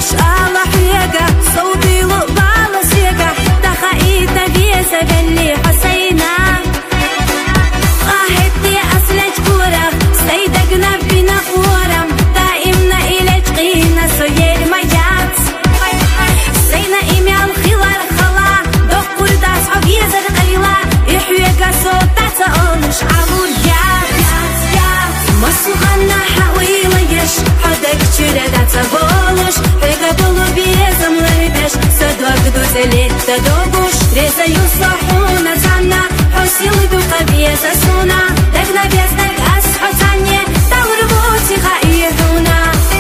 Лето добуш, резаю сахуна цанна, хосилы духа без асуна, так на вестек асхотанне, там рвути хаируна.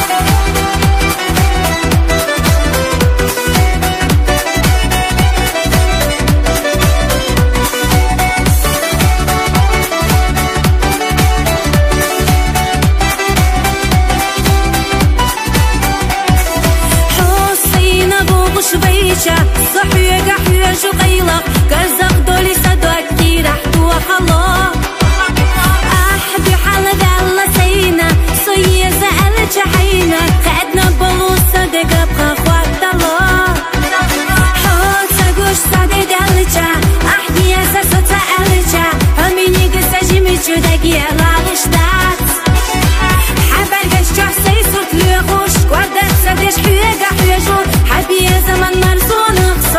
Хосина бубуш вейча, صحية حياج قيلة كرزق دولي صدوك كي رحت وخلا أحبي حال دالة سينا صيّة زقل جحينا خدنا بلوصة دقا بخا خوات الله حوت ساقوش صادي دالجا أحدي يسا سوتا ألجا هميني قصة جيمي جوداقي لالشتات حبال قشجع سيسوت ليغوش قوردت سادش حياجا حياجو حبي زمن مرزون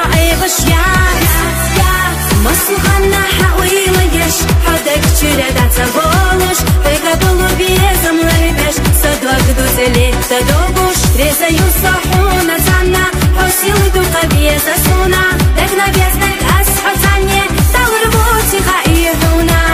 مسلخنا حويلة يش حدك شردات سبولش تقبلو بيزم لربش صدوك دوزلي تدوبوش ريزا يصحونا زانا حسيل دوقا بيزا سونا دقنا بيزنك أسحو زاني توربوتي خائرونا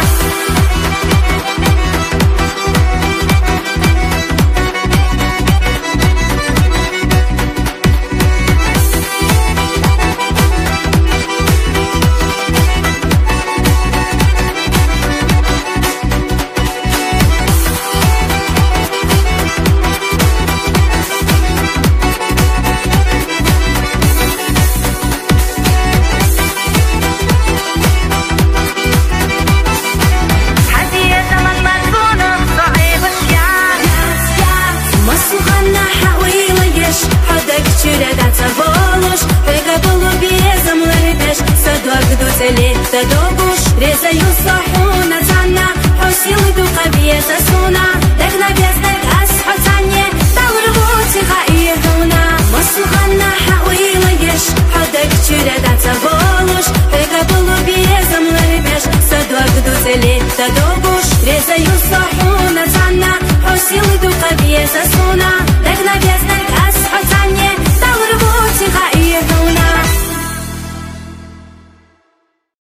Лето добуш, резаю сахуна цанна, хосилы духа без асуна, так на вестек асхотанне, там рвути хаируна. Масуханна хауила еш, хадак чуредат саболуш, текабулу безам ларбеш, садуак дузе лето добуш, резаю сахуна цанна, хосилы духа без асуна.